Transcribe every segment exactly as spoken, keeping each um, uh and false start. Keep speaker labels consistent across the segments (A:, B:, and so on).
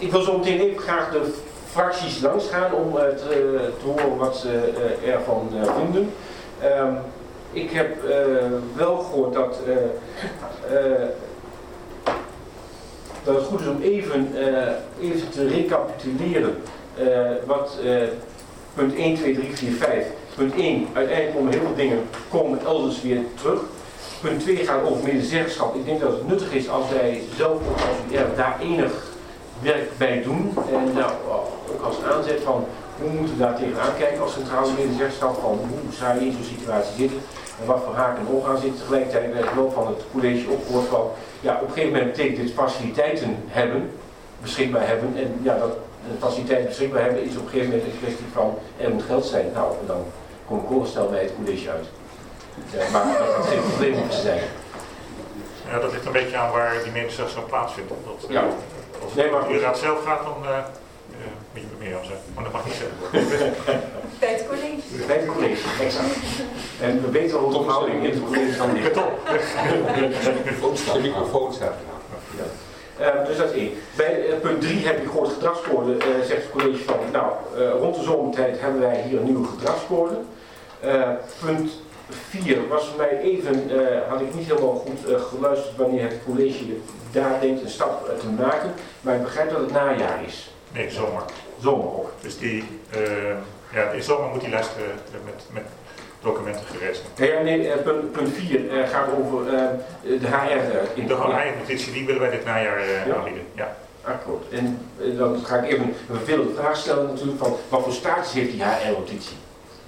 A: ik wil zo meteen even graag de fracties langs gaan om uh, te, te horen wat ze uh, ervan uh, vinden. Um, ik heb uh, wel gehoord dat, uh, uh, dat het goed is om even, uh, even te recapituleren uh, wat uh, punt één, twee, drie, vier, vijf. Punt één, uiteindelijk komen heel veel dingen komen elders weer terug. Punt twee gaat over medezeggenschap. Ik denk dat het nuttig is als wij zelf als U R daar enig werk bij doen. En nou, ook als aanzet van hoe moeten we daar tegenaan kijken als centrale medezeggenschap, van hoe zou je in zo'n situatie zitten en wat voor haken en ogen zitten. Tegelijkertijd bij het loop van het college opgehoord van ja, op een gegeven moment betekent dit faciliteiten hebben, beschikbaar hebben. En ja, dat faciliteiten beschikbaar hebben is op een gegeven moment een kwestie van er moet geld zijn. Nou, en dan kom ik voorstel bij het college uit. Ja, maar dat gaat geen probleem moeten zijn.
B: Ja, dat ligt een beetje aan waar die medezeggenschap plaatsvindt. Dat,
A: ja.
B: Als
A: nee, maar
B: u raad zelf gaat, dan uh, uh, moet je meer aan zeggen. Maar dat mag niet zeggen.
C: Bij het college.
A: Bij het college, exact. En we weten al de verhouding in het college dan niet.
B: Top.
D: De microfoon staat
A: ja. Uh, dus dat is één. Bij uh, punt drie heb je gehoord gedragscode, uh, zegt het college van, nou, uh, rond de zomertijd hebben wij hier een nieuwe gedragscode. Uh, punt vier was voor mij even, uh, had ik niet helemaal goed uh, geluisterd wanneer het college daar denkt een stap uh, te maken, maar ik begrijp dat het najaar is.
B: Nee, zomer.
A: Zomer ook.
B: Dus die, uh, ja, in zomer moet die lijst uh, met, met documenten gereed zijn.
A: Ja, nee, uh, punt, punt vier uh, gaat over uh, de H R. Uh,
B: de H R-notitie, die willen wij dit najaar uh,
A: ja.
B: aanbieden. Ja.
A: Akkoord. En uh, dan ga ik even een vervelende vraag stellen natuurlijk van wat voor status heeft die H R-notitie?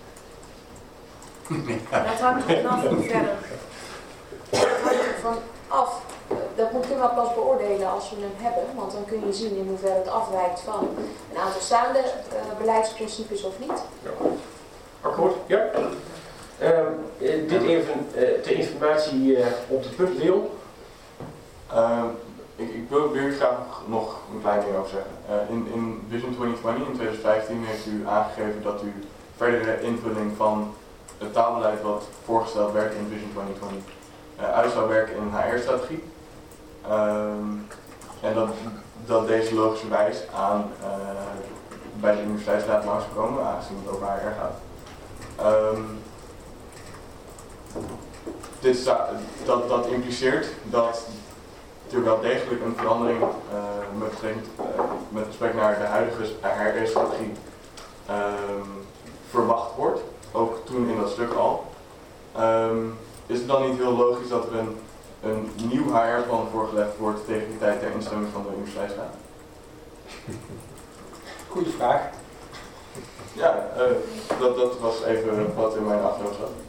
C: Dat hangt er vanaf hoe verder. Dat hangt er van af. Dat moeten we pas beoordelen als we hem hebben, want dan kun je zien in hoeverre het afwijkt van een aantal staande uh, beleidsprincipes of niet.
A: Ja. Akkoord, ja. Uh, uh, dit even uh, ter informatie uh, op de punt, Leon.
E: Uh, ik, ik wil er graag nog een klein ding over zeggen. Uh, in, in Vision twintig twintig in twintig vijftien heeft u aangegeven dat u verdere invulling van het taalbeleid wat voorgesteld werd in Vision twintig twintig uh, uit zou werken in een H R-strategie. Um, en dat, dat deze logischerwijs aan uh, bij de universiteitsraad langs komen, aangezien het over H R gaat. Um, dit, dat, dat impliceert dat er wel degelijk een verandering uh, met, uh, met respect naar de huidige H R-strategie um, verwacht wordt. Ook toen in dat stuk al. Um, is het dan niet heel logisch dat er een, een nieuw H R-plan voorgelegd wordt tegen de tijd der instemming van de universiteitsraad?
D: Goeie vraag.
E: Ja, uh, dat, dat was even wat in mijn achterhoofd zat.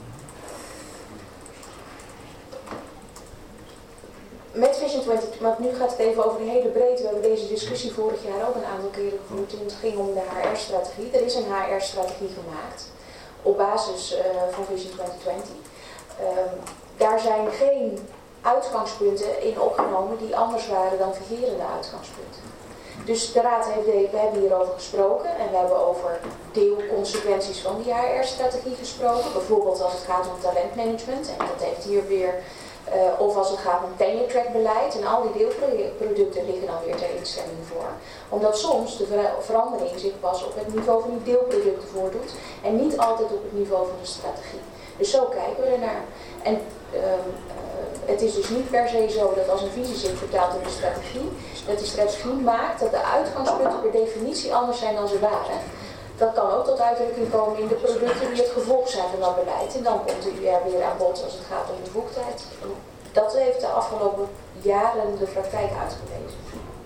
C: Met Vision twintig, want nu gaat het even over de hele breedte. We hebben deze discussie vorig jaar ook een aantal keren gevoerd toen het ging om de H R-strategie. Er is een H R-strategie gemaakt op basis uh, van Vision twintig twintig. Um, daar zijn geen uitgangspunten in opgenomen die anders waren dan vigerende uitgangspunten. Dus de Raad heeft, de, we hebben hierover gesproken en we hebben over deelconsequenties van die H R-strategie gesproken. Bijvoorbeeld als het gaat om talentmanagement en dat heeft hier weer, uh, of als het gaat om tenure track beleid en al die deelproducten liggen dan weer ter instemming voor. Omdat soms de ver verandering zich pas op het niveau van die deelproducten voordoet en niet altijd op het niveau van de strategie. Dus zo kijken we ernaar. En uh, uh, het is dus niet per se zo dat als een visie zich vertaalt in de strategie, dat die strategie maakt dat de uitgangspunten per definitie anders zijn dan ze waren. Dat kan ook tot uitdrukking komen in de producten die het gevolg zijn van dat beleid. En dan komt de U R weer aan bod als het gaat om bevoegdheid. Dat heeft de afgelopen jaren de praktijk uitgewezen.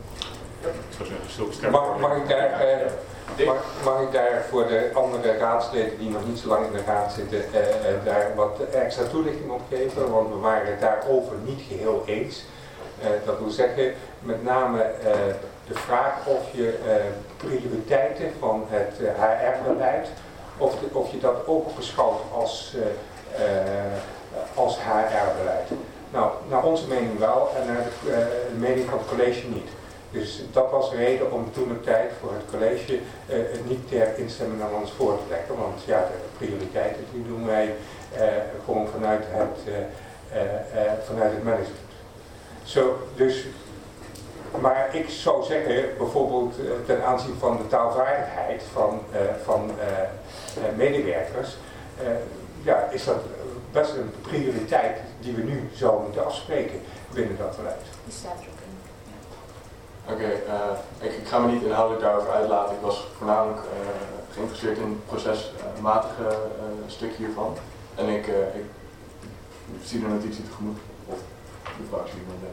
D: Mag, mag, ik daar, eh, mag, mag ik daar voor de andere raadsleden die nog niet zo lang in de raad zitten, eh, daar wat extra toelichting op geven? Want we waren het daarover niet geheel eens. Uh, dat wil zeggen, met name uh, de vraag of je uh, prioriteiten van het uh, H R-beleid, of, of je dat ook beschouwt als, uh, uh, als H R-beleid. Nou, naar onze mening wel en naar de, uh, de mening van het college niet. Dus dat was de reden om toen de tijd voor het college uh, het niet ter instemming aan ons voor te leggen. Want ja, de prioriteiten die doen wij uh, gewoon vanuit het, uh, uh, uh, vanuit het management. Zo, dus maar ik zou zeggen, bijvoorbeeld uh, ten aanzien van de taalvaardigheid van, uh, van uh, uh, medewerkers, uh, ja, is dat best een prioriteit die we nu zouden moeten afspreken binnen dat beleid.
C: Die staat er ook in. Ja.
E: Oké, okay, uh, ik, ik ga me niet inhoudelijk daarover uitlaten. Ik was voornamelijk uh, geïnteresseerd in het procesmatige uh, stuk hiervan. En ik, uh, ik zie de notitie tegemoet. Of de fractie van de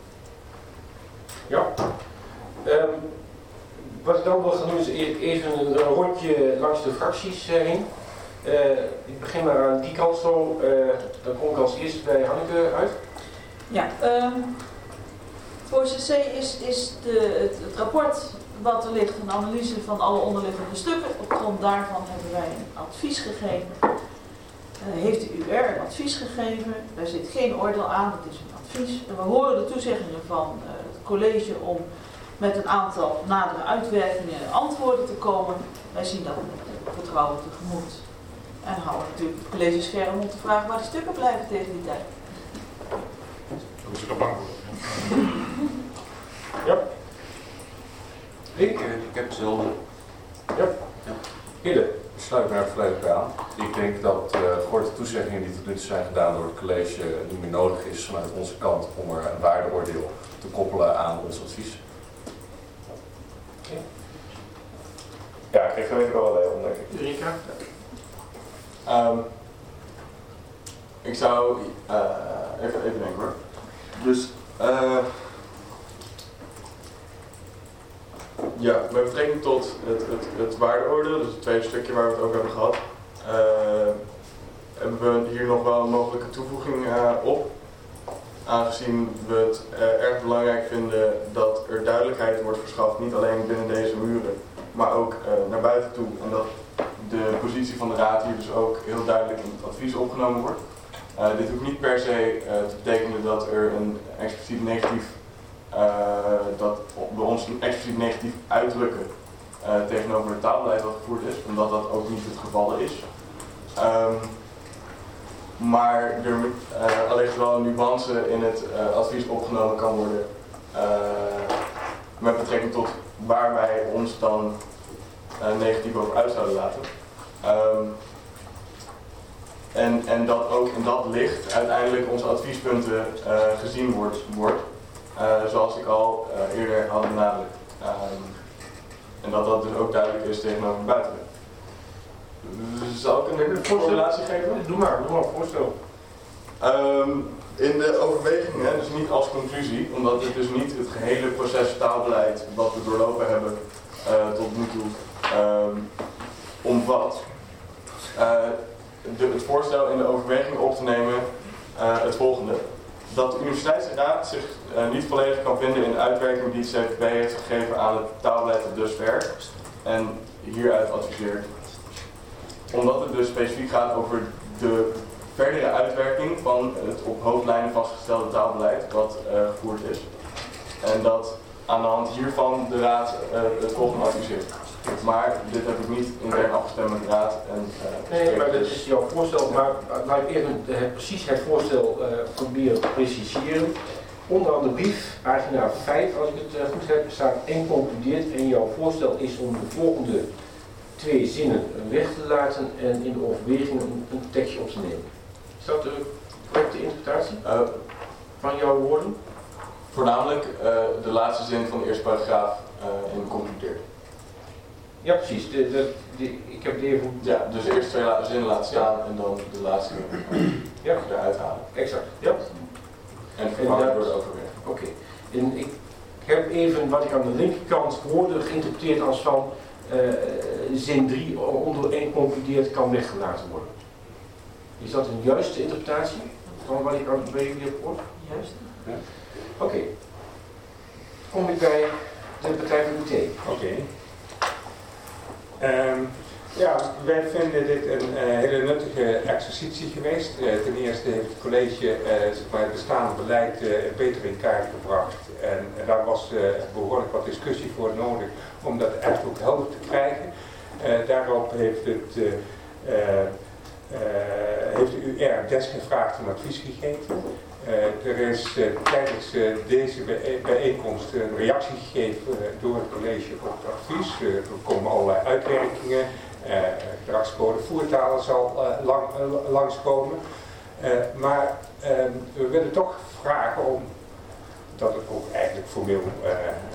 A: Ja. Um, wat ik dan wil gaan doen is even een, een rondje langs de fracties uh, heen. Uh, ik begin maar aan die kant zo. Uh, dan kom ik als eerste bij Hanneke uit.
F: Ja, um, voor C C is, is de, het, het rapport wat er ligt een analyse van alle onderliggende stukken. Op grond daarvan hebben wij een advies gegeven. Uh, heeft de U R een advies gegeven. Daar zit geen oordeel aan, het is een advies. En we horen de toezeggingen van uh, het college om met een aantal nadere uitwerkingen en antwoorden te komen. Wij zien dat met vertrouwen tegemoet. En houden natuurlijk het college scherm om te vragen waar de stukken blijven tegen die tijd.
B: Dan moet je er bang voor.
A: Ja.
G: Ik, ik heb hetzelfde.
A: Ja.
G: Ja.
A: Hille.
G: Ik sluit me daar volledig bij aan. Ik denk dat uh, voor de toezeggingen die tot nu toe zijn gedaan door het college niet meer nodig is vanuit onze kant om er een waardeoordeel te koppelen aan ons advies.
A: Okay.
H: Ja, ik weet wel wel heel denk ik.
A: Erika?
E: Um, ik zou uh, even, even denken hoor. Dus uh, ja, met betrekking tot het, het, het waardeoordeel, dus het tweede stukje waar we het over hebben gehad, uh, hebben we hier nog wel een mogelijke toevoeging uh, op. Aangezien we het uh, erg belangrijk vinden dat er duidelijkheid wordt verschaft, niet alleen binnen deze muren, maar ook uh, naar buiten toe. En dat de positie van de raad hier dus ook heel duidelijk in het advies opgenomen wordt. Uh, dit hoeft niet per se uh, te betekenen dat er een expliciet negatief, uh, dat we ons een expliciet negatief uitdrukken uh, tegenover het taalbeleid dat gevoerd is, omdat dat ook niet het geval is. Um, maar er uh, allicht wel een nuance in het uh, advies opgenomen kan worden uh, met betrekking tot waar wij ons dan uh, negatief over uit zouden laten. Um, en, en dat ook in dat licht uiteindelijk onze adviespunten uh, gezien wordt, wordt uh, zoals ik al uh, eerder had benadrukt. Um, en dat dat dus ook duidelijk is tegenover buiten. Zal ik een formulatie geven?
A: Doe maar, doe maar, voorstel.
E: Um, in de overwegingen, dus niet als conclusie, omdat dit dus niet het gehele proces taalbeleid wat we doorlopen hebben uh, tot nu toe um, omvat. Uh, de, het voorstel in de overweging op te nemen uh, het volgende. Dat de Universiteitsraad zich uh, niet volledig kan vinden in de uitwerking die het C V P heeft gegeven aan het taalbeleid tot dusver en hieruit adviseert. Omdat het dus specifiek gaat over de verdere uitwerking van het op hoofdlijnen vastgestelde taalbeleid wat uh, gevoerd is. En dat aan de hand hiervan de raad uh, het volgende adviseert. Maar dit heb ik niet intern afgestemd met de raad. En, uh,
A: nee, maar dat is jouw voorstel. Maar laat ik even uh, precies het voorstel uh, proberen te preciseren. Onderaan de brief, pagina vijf, als ik het uh, goed heb, staat en concludeert. En jouw voorstel is om de volgende twee zinnen weg te laten en in de overweging een, een tekstje op te nemen. Is dat de correcte interpretatie
E: uh,
A: van jouw woorden?
E: Voornamelijk uh, de laatste zin van de eerste paragraaf uh, in concludeert.
A: Ja, precies. De, de, de, ik heb die even...
E: Ja, dus eerst twee la zinnen laten staan en dan de laatste
A: ja.
E: eruit halen.
A: Exact. Ja.
E: En vervangen door de overweging.
A: Oké. Okay. En ik heb even wat ik aan de linkerkant hoorde geïnterpreteerd als van uh, zin drie onder één concludeert kan weggelaten worden. Is dat een juiste interpretatie van wat ik aan het breed heb gehoord?
F: Juist.
A: Ja. Oké. Okay. Kom ik bij de Partij van de Thee.
D: Oké. Okay. Um, ja, wij vinden dit een uh, hele nuttige exercitie geweest. Uh, ten eerste heeft het college uh, zeg maar het bestaande beleid uh, beter in kaart gebracht. En uh, daar was uh, behoorlijk wat discussie voor nodig om dat echt ook helder te krijgen. Uh, daarop heeft, het, uh, uh, uh, heeft de U R desgevraagd een advies gegeven. Uh, er is uh, tijdens uh, deze bij bijeenkomst een reactie gegeven uh, door het college op het advies. Uh, er komen allerlei uitwerkingen. Uh, gedragscode voertalen zal uh, lang, uh, langskomen. Uh, maar uh, we willen toch vragen om, dat het ook eigenlijk formeel uh,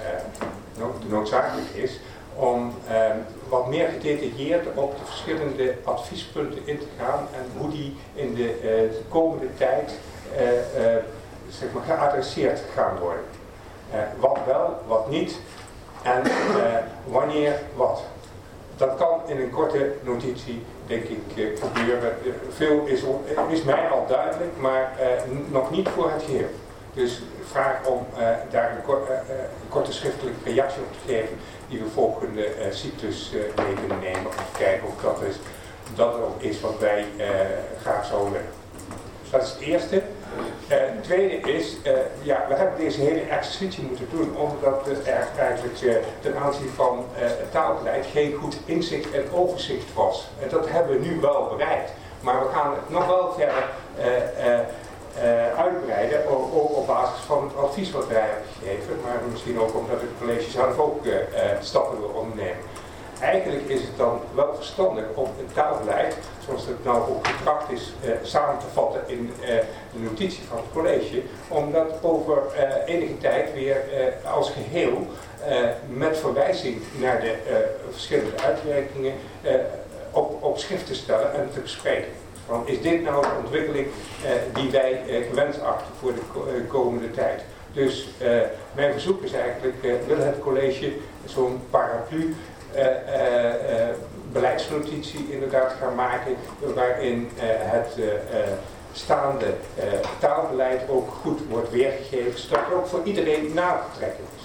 D: uh, noodzakelijk is, om uh, wat meer gedetailleerd op de verschillende adviespunten in te gaan en hoe die in de, uh, de komende tijd uh, uh, zeg maar geadresseerd gaan worden. Uh, wat wel, wat niet en uh, wanneer wat. Dat kan in een korte notitie, denk ik, uh, gebeuren. Uh, veel is, is mij al duidelijk, maar uh, nog niet voor het geheel. Dus ik vraag om uh, daar een, kor, uh, een korte schriftelijke reactie op te geven, die we volgende uh, cyclus uh, mee kunnen nemen om te kijken of dat, is, dat ook is wat wij uh, graag zouden willen. Dus dat is het eerste. Uh, het tweede is, uh, ja, we hebben deze hele exercitie moeten doen omdat er eigenlijk uh, ten aanzien van uh, het taalbeleid geen goed inzicht en overzicht was. En dat hebben we nu wel bereikt. Maar we gaan het nog wel verder uh, uh, uh, uitbreiden, ook op basis van het advies wat wij hebben gegeven. Maar misschien ook omdat het college zelf ook uh, uh, stappen wil ondernemen. Eigenlijk is het dan wel verstandig om het taalbeleid, zoals het nou ook getracht is, uh, samen te vatten in uh, de notitie van het college, om dat over uh, enige tijd weer uh, als geheel uh, met verwijzing naar de uh, verschillende uitwerkingen uh, op, op schrift te stellen en te bespreken. Van, is dit nou de ontwikkeling uh, die wij uh, gewenst achten voor de ko uh, komende tijd? Dus uh, mijn verzoek is eigenlijk, uh, wil het college zo'n paraplu Uh, uh, uh, beleidsnotitie inderdaad gaan maken waarin uh, het uh, uh, staande uh, taalbeleid ook goed wordt weergegeven, zodat het ook voor iedereen na te trekken is.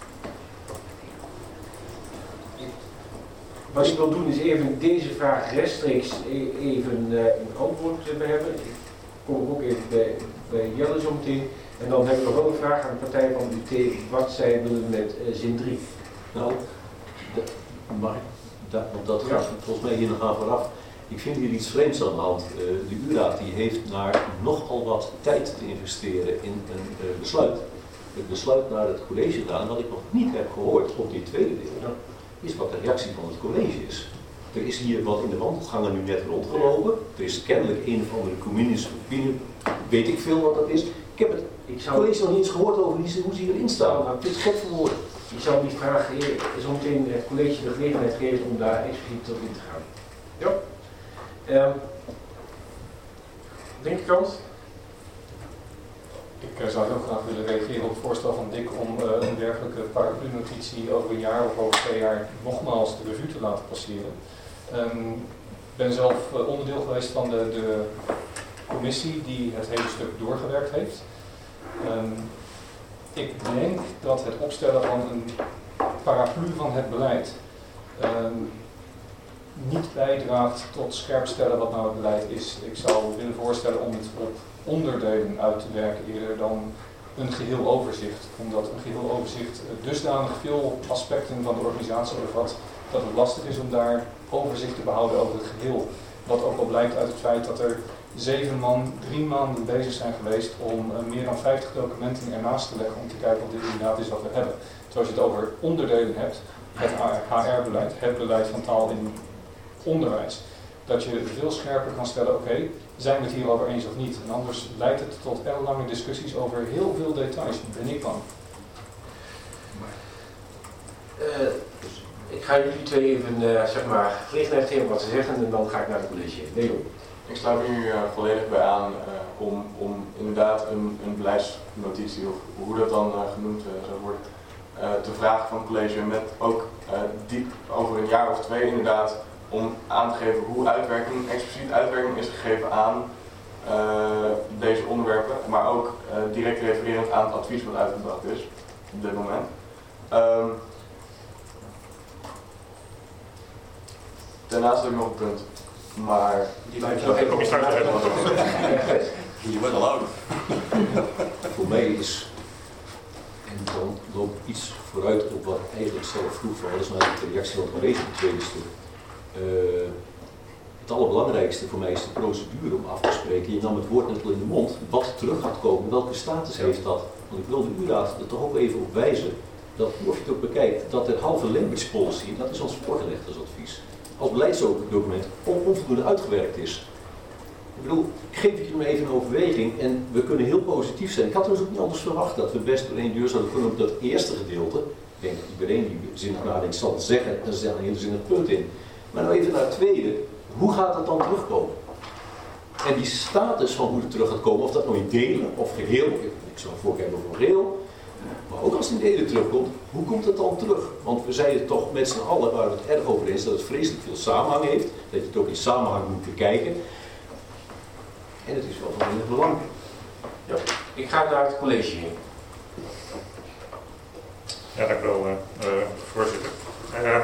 A: Wat ik wil doen is even deze vraag rechtstreeks even uh, een antwoord hebben. Ik kom ook even bij, bij Jelle zo meteen. En dan hebben we nog wel een vraag aan de partij van U T wat zij willen met uh, zin drie.
I: Nou, de, maar dat, want dat gaat volgens mij hier nog aan vooraf. Ik vind hier iets vreemds aan de hand. Uh, de U R A D die heeft naar nogal wat tijd te investeren in een uh, besluit. Het besluit naar het college gedaan, wat ik nog niet heb gehoord op dit tweede deel, is wat de reactie van het college is. Er is hier wat in de wandelgangen nu net rondgelopen. Er is kennelijk een of andere communistische opinie, weet ik veel wat dat is. Ik heb het ik zou... college nog niet eens gehoord over hoe ze hierin staan. Nou, het is gek voor woorden.
A: Ik zou die vraag zo meteen het college de gelegenheid geven om daar expliciet op in te gaan. Ja. Um, Linkerkant.
J: Ik uh, zou heel graag willen reageren op het voorstel van Dick om uh, een dergelijke paraplu-notitie over een jaar of over twee jaar nogmaals de revue te laten passeren. Um, ik ben zelf uh, onderdeel geweest van de, de commissie die het hele stuk doorgewerkt heeft. Um, Ik denk dat het opstellen van een paraplu van het beleid um, niet bijdraagt tot scherpstellen wat nou het beleid is. Ik zou willen voorstellen om het op onderdelen uit te werken eerder dan een geheel overzicht. Omdat een geheel overzicht dusdanig veel aspecten van de organisatie bevat dat het lastig is om daar overzicht te behouden over het geheel. Wat ook al blijkt uit het feit dat er zeven man drie maanden bezig zijn geweest om uh, meer dan vijftig documenten ernaast te leggen om te kijken of dit inderdaad is wat we hebben. Terwijl je het over onderdelen hebt, het H R-beleid, het beleid van taal in onderwijs. Dat je veel scherper kan stellen, oké, okay, zijn we het hierover eens of niet? En anders leidt het tot ellenlange discussies over heel veel details, ben ik bang.
A: Uh, ik ga jullie twee even uh, zeg maar gelegenheid geven wat ze zeggen en dan ga ik naar het college. Leon.
E: Ik sluit nu uh, volledig bij aan uh, om, om inderdaad een, een beleidsnotitie, of hoe dat dan uh, genoemd uh, zou worden, uh, te vragen van het college met ook uh, diep over een jaar of twee inderdaad om aan te geven hoe uitwerking, expliciet uitwerking is gegeven aan uh, deze onderwerpen, maar ook uh, direct refererend aan het advies wat uitgebracht is op dit moment. Um, daarnaast heb ik nog een punt. Maar
B: die lijkt nog even op je straks te hebben.
I: Je wordt al ouder. Voor mij is, en dan loop ik iets vooruit op wat ik eigenlijk zelf vroeg, van wat is nou de reactie van het college in het tweede stuk. Uh, Het allerbelangrijkste voor mij is de procedure om af te spreken. Je nam het woord net al in de mond, wat terug gaat komen, welke status heeft dat? Want ik wil de U-raad er toch ook even op wijzen, dat hoe je het ook bekijkt, dat de halve language policy, dat is ons voorgelegd als advies, als beleidsdocument onvoldoende uitgewerkt is. Ik bedoel, ik geef het je maar even een overweging en we kunnen heel positief zijn. Ik had dus ook niet anders verwacht dat we best door één deur zouden kunnen op dat eerste gedeelte. Ik denk dat iedereen die zinnig nadenkt zal zeggen, en er zijn een hele zinnig punt in. Maar nou even naar het tweede, hoe gaat het dan terugkomen? En die status van hoe het terug gaat komen, of dat nou in delen of geheel, ik zou een voorkeur hebben voor geheel, maar ook als het in delen terugkomt, hoe komt het dan terug? Want we zeiden toch met z'n allen, waar we het erg over eens, dat het vreselijk veel samenhang heeft, dat je het ook in samenhang moet bekijken. En het is wel van heel belang.
A: Ja, ik ga naar het college heen.
B: Ja, dank u wel, uh, voorzitter. Uh,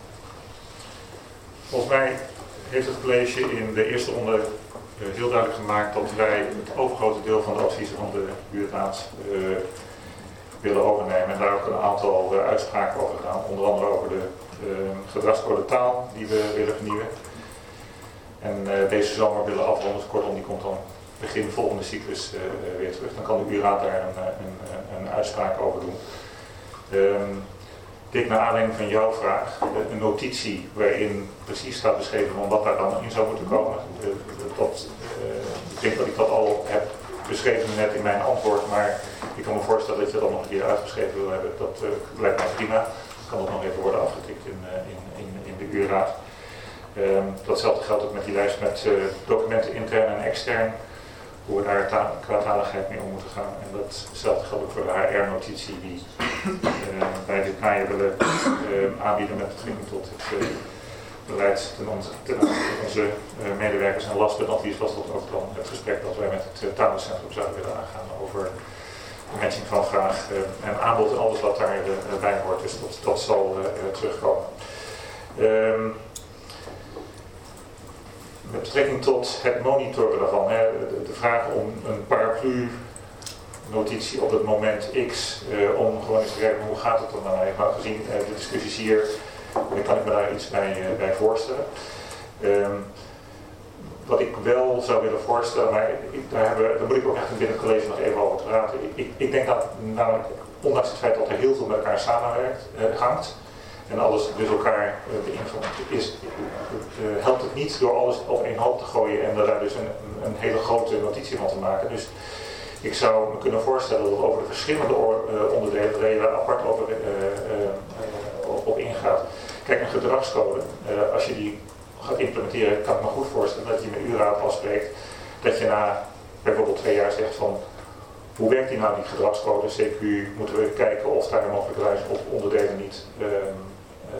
B: volgens mij heeft het college in de eerste ronde uh, heel duidelijk gemaakt dat wij het overgrote deel van de adviezen van de buurtraad uh, willen overnemen. En daar ook een aantal uh, uitspraken over gedaan, onder andere over de uh, gedragscode taal die we willen vernieuwen. En uh, deze zomer willen afronden, dus kortom, die komt dan begin volgende cyclus uh, weer terug. Dan kan de buurraad daar een, een, een uitspraak over doen. Um, Kijk, naar aanleiding van jouw vraag, een notitie waarin precies staat beschreven van wat daar dan in zou moeten komen. Dat, uh, ik denk dat ik dat al heb beschreven net in mijn antwoord, maar ik kan me voorstellen dat je dat nog een keer uitgeschreven wil hebben. Dat uh, lijkt mij prima. Dan kan dat nog even worden afgetikt in, uh, in, in, in de uurraad. Um, datzelfde geldt ook met die lijst met uh, documenten intern en extern. Hoe we daar ta- kwaadtaligheid mee om moeten gaan. En datzelfde geldt ook voor de H R-notitie die uh, wij dit najaar willen uh, aanbieden met betrekking tot het uh, beleid ten onze, ten onze uh, medewerkers. En last but not least was dat ook dan het gesprek dat wij met het uh, talencentrum zouden willen aangaan over de matching van vraag uh, en aanbod en alles wat daarbij uh, hoort. Dus dat, dat zal uh, terugkomen. Um, Met betrekking tot het monitoren daarvan, hè, de, de vraag om een paraplu-notitie op het moment X, uh, om gewoon eens te kijken hoe gaat het er nou eigenlijk. Maar gezien uh, de discussies hier, dan kan ik me daar iets bij, uh, bij voorstellen. Um, wat ik wel zou willen voorstellen, maar ik, daar, hebben, daar moet ik ook echt binnen het college nog even over praten. Ik, ik, ik denk dat namelijk, ondanks het feit dat er heel veel met elkaar samenwerkt, uh, hangt, en alles dus elkaar uh, beïnvloedt, is, uh, helpt het niet door alles op één hoop te gooien en daar dus een, een hele grote notitie van te maken. Dus ik zou me kunnen voorstellen dat over de verschillende or, uh, onderdelen waar je daar apart over uh, uh, op, op ingaat. Kijk, een gedragscode, uh, als je die gaat implementeren, kan ik me goed voorstellen dat je met uurraad afspreekt dat je na bijvoorbeeld twee jaar zegt van hoe werkt die nou die gedragscode? C Q U moeten we kijken of daar mogelijkerwijs op onderdelen niet uh, uh,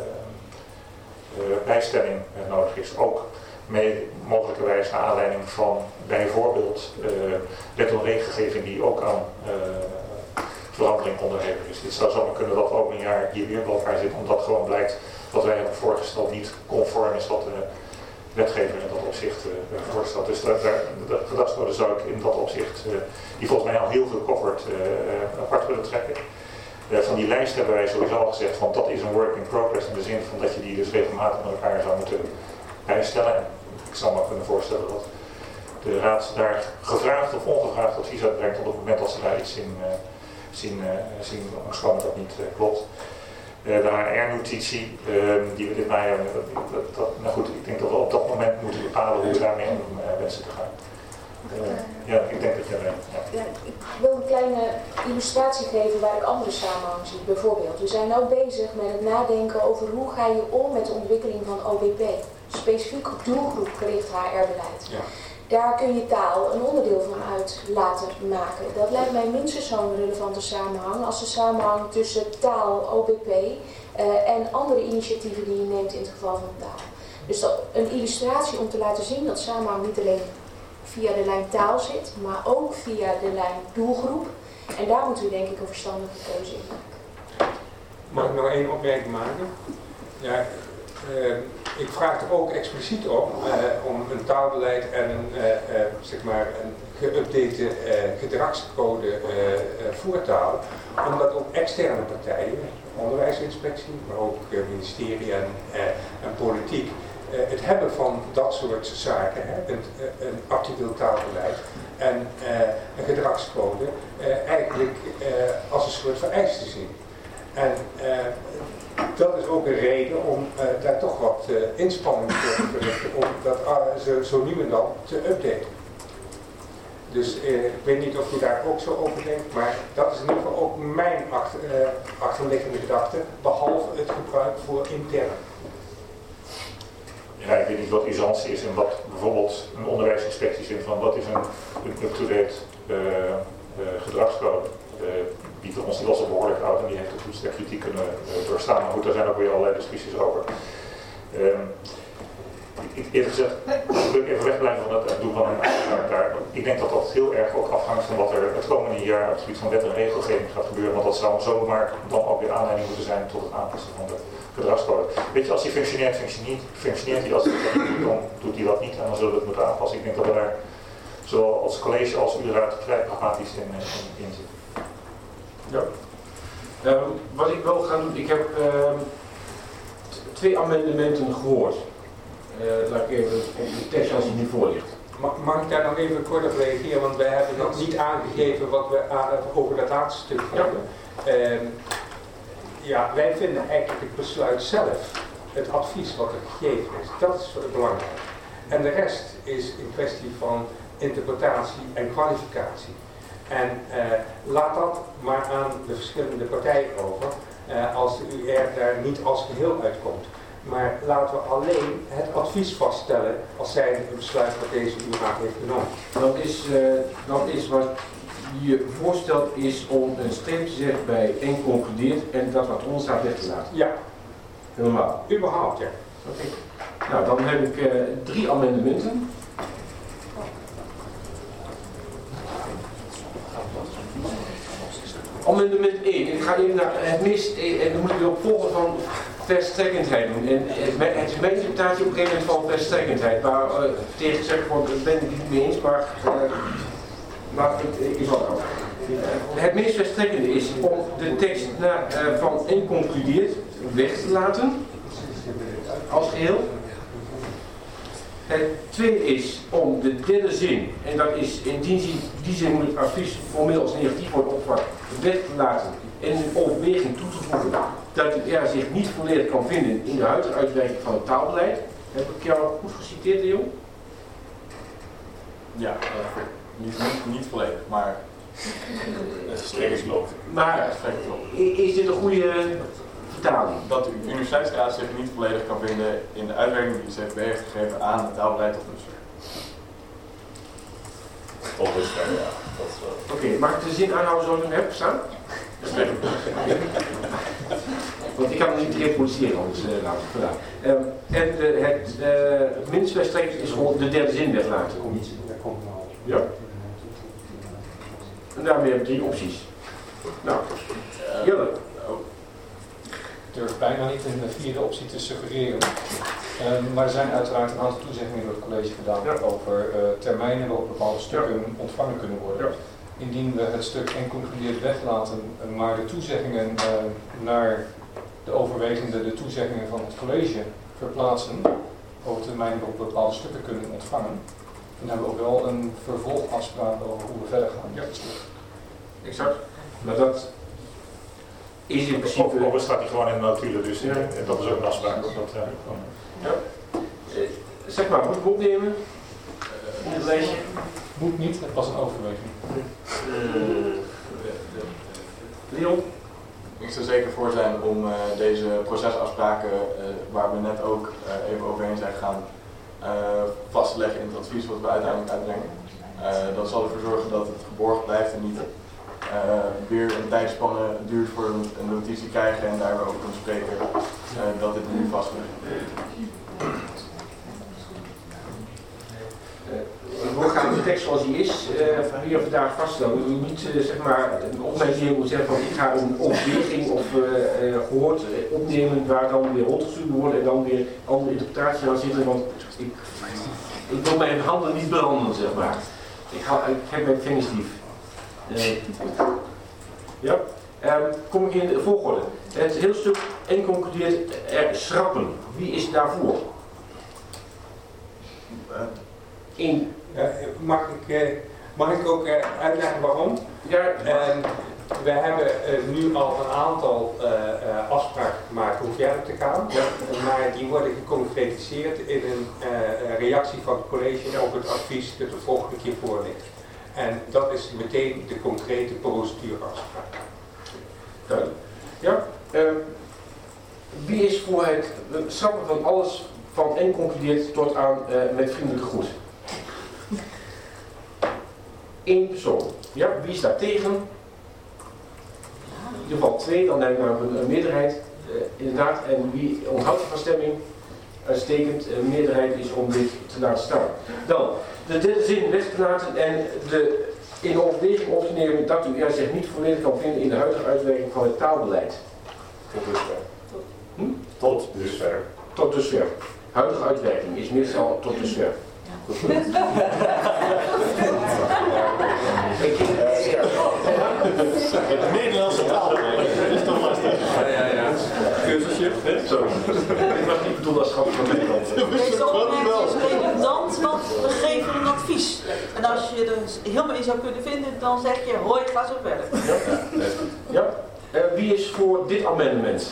B: uh, bijstelling uh, nodig is. Ook mee mogelijkerwijs naar aanleiding van bijvoorbeeld uh, wet en regelgeving die ook aan uh, verandering onderhevig is. Het zou zomaar kunnen dat we ook een jaar hier weer bij elkaar zitten, omdat gewoon blijkt wat wij hebben voorgesteld niet conform is wat de wetgever in dat opzicht uh, voorstelt. Dus daar, daar, de gedragscode zou ik in dat opzicht, uh, die volgens mij al heel veel covered, uh, uh, apart willen trekken. Uh, van die lijst hebben wij sowieso al gezegd van dat is een work in progress in de zin van dat je die dus regelmatig met elkaar zou moeten bijstellen. En ik zou me kunnen voorstellen dat de raad daar gevraagd of ongevraagd advies uitbrengt op het moment dat ze daar iets in uh, zien, uh, zien schoon dat niet uh, klopt. Uh, de H R-notitie uh, die we dit najaar, dat, dat, dat, nou goed, ik denk dat we op dat moment moeten bepalen hoe we daarmee om uh, wensen te gaan. Uh, ja, ik denk dat jij... Uh, ja.
C: Ja, ik wil een kleine illustratie geven waar ik andere samenhang zie. Bijvoorbeeld, we zijn nu bezig met het nadenken over hoe ga je om met de ontwikkeling van O B P. Specifiek op doelgroep gericht H R-beleid. Ja. Daar kun je taal een onderdeel van uit laten maken. Dat lijkt mij minstens zo'n relevante samenhang als de samenhang tussen taal, O B P uh, en andere initiatieven die je neemt in het geval van taal. Dus dat, een illustratie om te laten zien dat samenhang niet alleen via de lijn taal zit, maar ook via de lijn doelgroep. En daar moeten we denk ik een verstandige keuze in maken.
D: Mag ik nog één opmerking maken? Ja, uh, ik vraag er ook expliciet op uh, om een taalbeleid en een, uh, uh, zeg maar een geüpdate uh, gedragscode uh, uh, voertaal, omdat ook externe partijen, onderwijsinspectie, maar ook uh, ministerie en, uh, en politiek, het hebben van dat soort zaken, hè, een, een actueel taalbeleid en uh, een gedragscode, uh, eigenlijk uh, als een soort vereiste zien. En uh, dat is ook een reden om uh, daar toch wat uh, inspanning voor te verrichten, om dat uh, zo, zo nu en dan te updaten. Dus uh, ik weet niet of je daar ook zo over denkt, maar dat is in ieder geval ook mijn achter, uh, achterliggende gedachte, behalve het gebruik voor intern.
B: Ja, ik weet niet wat usantie is en wat bijvoorbeeld een onderwijsinspectie vindt van wat is een, een up-to-date uh, uh, gedragscode. Uh, Pieter ons die was al behoorlijk oud en die heeft de toets der kritiek kunnen uh, doorstaan. Maar goed, daar zijn ook weer allerlei discussies over. Um, ik, eerlijk gezegd, ik wil even wegblijven van het doen van een uitspraak daar. Ik denk dat dat heel erg ook afhangt van wat er het komende jaar op het gebied van wet en regelgeving gaat gebeuren. Want dat zou zomaar dan ook weer aanleiding moeten zijn tot het aanpassen van de gedragscode. Weet je, als die functioneert, functioneert, functioneert die. Als hij dat niet doet, dan doet hij dat niet en dan zullen we het moeten aanpassen. Ik denk dat we daar zowel als college als URAD vrij pragmatisch in, in, in zitten.
A: Ja. Um, wat ik wil gaan doen, ik heb um, twee amendementen gehoord. Uh, laat ik even op de tekst als die nu voor ligt.
D: Mag, mag ik daar nog even kort op reageren, want wij hebben nog niet aangegeven wat we aan, over dat laatste stuk hebben. Ja. Um, ja, wij vinden eigenlijk het besluit zelf, het advies wat er gegeven is, dat is belangrijk. En de rest is een kwestie van interpretatie en kwalificatie. En uh, laat dat maar aan de verschillende partijen over, uh, als de U R daar niet als geheel uitkomt. Maar laten we alleen het advies vaststellen als zij een besluit wat deze U R heeft genomen.
A: Dat is, uh, dat is wat je voorstelt is om een streep te zetten bij en concludeert en dat wat onder staat weg te laten.
D: Ja.
A: Helemaal.
D: Überhaupt, ja.
A: Oké. Okay. Nou, dan heb ik uh, drie amendementen. Amendement één. Ik ga even naar het meest, en dan moet ik weer op volgen van verstrekkendheid doen. En het is mijn interpretatie op een gegeven moment van verstrekkendheid, waar uh, tegen gezegd wordt, daar ben ik het niet mee eens, maar uh, laat ik is wat over. Het meest verstrekkende is om de tekst naar, uh, van en concludeert weg te laten, als geheel. Het tweede is om de derde zin, en dat is in die zin, die zin moet het advies formeel als negatief worden opgevat, weg te laten en een overweging toe te voegen dat het er zich niet volledig kan vinden in de huidige uitwerking van het taalbeleid. Heb ik jou goed geciteerd, Leon?
E: Ja, uh, niet, niet, niet volledig, maar
A: strekkingsloof. Maar ja, is dit een goede vertaling?
E: Dat de Universiteitsraad zich niet volledig kan vinden in de uitwerking die de C V B heeft gegeven aan het taalbeleid tot dusver.
H: Tot dusver, ja.
A: Oké, okay, mag ik de zin aanhouden zoals ik hem heb staan? Want ik kan het niet reproduceren, anders uh, laten we het gedaan. Um, en uh, het uh, minst verstrekkend is gewoon de derde zin weglaten. Ja? En daarmee heb je drie opties. Nou, Jelle.
J: Ik durf bijna niet een vierde optie te suggereren. Um, maar er zijn uiteraard een aantal toezeggingen door het college gedaan ja. over uh, termijnen waarop bepaalde stukken ja. ontvangen kunnen worden. Ja. Indien we het stuk en concludeerd weglaten, maar de toezeggingen uh, naar de overwegende, de toezeggingen van het college verplaatsen over termijnen waarop bepaalde stukken kunnen ontvangen, dan hebben we ook wel een vervolgafspraak over hoe we verder gaan.
A: Ja, exact. Maar dat is in principe...
B: Of staat die gewoon in de notulen, dus ja. En dat is ook een afspraak. Dat, uh,
A: ja. uh, zeg maar, moet ik opnemen? In het lijstje?
J: Moet niet, het was een overweging.
A: Uh, Leon?
E: Ik zou zeker voor zijn om uh, deze procesafspraken, uh, waar we net ook uh, even overheen zijn gegaan, uh, vast te leggen in het advies wat we uiteindelijk uitbrengen. Uh, dat zal ervoor zorgen dat het geborgd blijft en niet uh, weer een tijdspanne duurt voor we een notitie krijgen en daar weer over kunnen spreken, uh, dat dit nu vast ligt.
A: We gaan de tekst zoals die is uh, van hier vandaag vaststellen. We moeten niet uh, zeg maar een opmerking moeten zeggen van ik ga een overweging of uh, uh, gehoord uh, opnemen waar dan weer rondgestuurd worden en dan weer andere interpretaties aan zitten. Want ik, ik wil mijn handen niet branden, zeg maar. Ik, ga, ik heb mijn vingers lief. Uh, ja. Um, kom ik in de volgorde. Het hele stuk en concludeert er schrappen. Wie is daarvoor? In.
D: Ja, mag, ik, uh, mag ik ook uh, uitleggen waarom?
A: Ja,
D: uh, we hebben uh, nu al een aantal uh, uh, afspraken gemaakt hoe verder te gaan, ja. Maar die worden geconcretiseerd in een uh, reactie van het college op het advies dat de volgende keer voor ligt. En dat is meteen de concrete procedureafspraak.
A: Duidelijk. Ja, uh, wie is voor het schrappen van alles van en concludeert tot aan uh, met vriendelijke groet? Eén persoon. Ja, wie is daar tegen? In ieder geval twee, dan denk ik naar een, een meerderheid. Uh, inderdaad, en wie onthoudt zich van stemming? Uitstekend, een meerderheid is om dit te laten staan. Dan, de derde zin weg te laten en de, in de overweging op te nemen dat u er zich niet volledig kan vinden in de huidige uitwerking van het taalbeleid.
H: Tot dusver.
A: Hm?
H: Tot dusver.
A: Tot dusver. Huidige uitwerking is meestal tot dusver.
H: Goed.
I: Het Nederlandse taalbeleid. Dat is toch lastig.
G: Ja, ja, ja.
I: Cursusje.
A: Sorry. Dit was niet bedoeld als schap van Nederland.
F: Deze opmerking is redundant, want we geven een advies. En als je er helemaal in zou kunnen vinden, dan zeg je, hoi, ik ga zo verder.
A: Ja, ja. Uh, wie is voor dit amendement?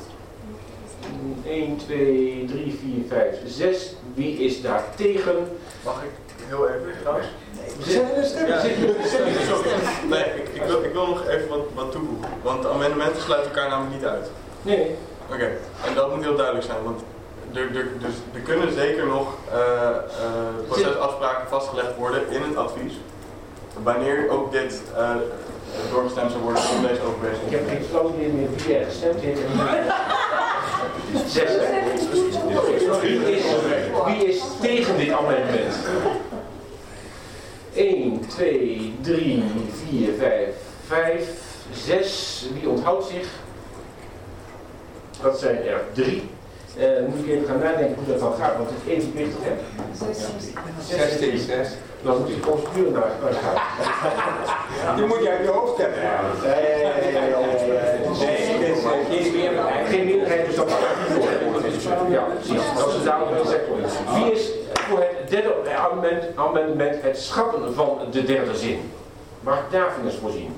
A: één, twee, drie, vier, vijf, zes. Wie is daar tegen?
E: Mag ik heel even trouwens?
A: We zijn er stemmen.
E: Ja. Nee, ik, ik, wil, ik wil nog even wat, wat toevoegen. Want de amendementen sluiten elkaar namelijk niet uit.
A: Nee.
E: Oké, okay. En dat moet heel duidelijk zijn. Want er, er, dus er kunnen zeker nog uh, uh, procesafspraken vastgelegd worden in het advies. Wanneer ook dit uh, doorgestemd zou worden om deze overweging.
A: Ik heb geen flauw idee meer wie er gestemd heeft. Zes. Wie is, wie is tegen dit amendement? één, twee, drie, vier, vijf, vijf, zes. Wie onthoudt zich? Dat zijn er drie. Uh, moet ik even gaan nadenken hoe dat dan gaat, want het is evenwichtig, hè?
D: zes tegen zes.
A: Dan moet je de procedure naar gaan.
D: Die moet je uit je hoofd hebben.
A: Nee, geen meerderheid, dus dat mag niet voor. Ja, precies. Dat is een duidelijke sector. Wie is voor het derde amendement, amendement het schrappen van de derde zin? Mag ik daar vingers voorzien?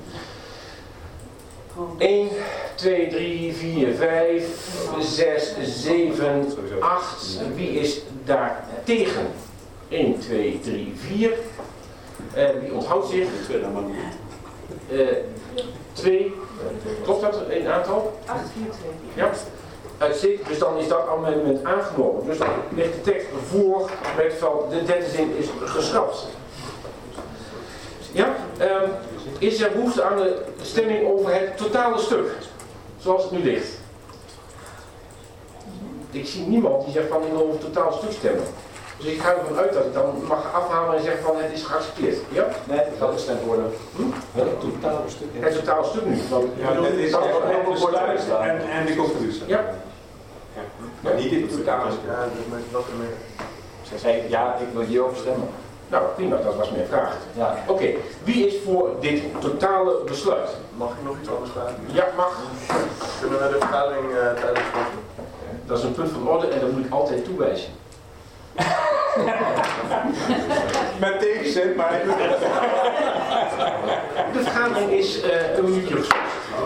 A: één, twee, drie, vier, vijf, zes, zeven, acht. Wie is daar tegen? één, twee, drie, vier. En wie onthoudt zich? Uh, twee. Klopt dat een aantal?
F: acht, vier, twee.
A: Ja. Uitstekend, dus dan is dat amendement aangenomen. Dus dan ligt de tekst voor met van de derde zin is geschrapt. Ja, um, is er behoefte aan de stemming over het totale stuk, zoals het nu ligt? Ik zie niemand die zegt van ik wil over het totale stuk stemmen. Dus ik ga ervan uit dat ik dan mag afhalen en zeggen van het is geaccepteerd. Ja?
I: Nee, het gaat gestemd worden.
A: Hm?
I: Het totale stuk.
A: Het totale stuk nu. Want,
D: Ja, dat is
A: dat
D: echt
A: heel
D: het besluit en, en de conclusie.
A: Ja.
D: Ja. Maar niet in het totale stuk.
E: Ja, dat moet wat er meer.
I: Zij zei, ja, ik wil hierover stemmen.
A: Nou, prima, dat was mijn vraag.
I: Ja.
A: Oké, okay. Wie is voor dit totale besluit?
E: Mag ik nog iets anders vragen?
A: Ja, mag.
E: Kunnen we de vergadering uh, tijdens schorten?
A: Dat is een punt van orde en dat moet ik altijd toewijzen.
D: Met tegenzin, maar...
A: De vergadering is uh, een minuutje geschorst.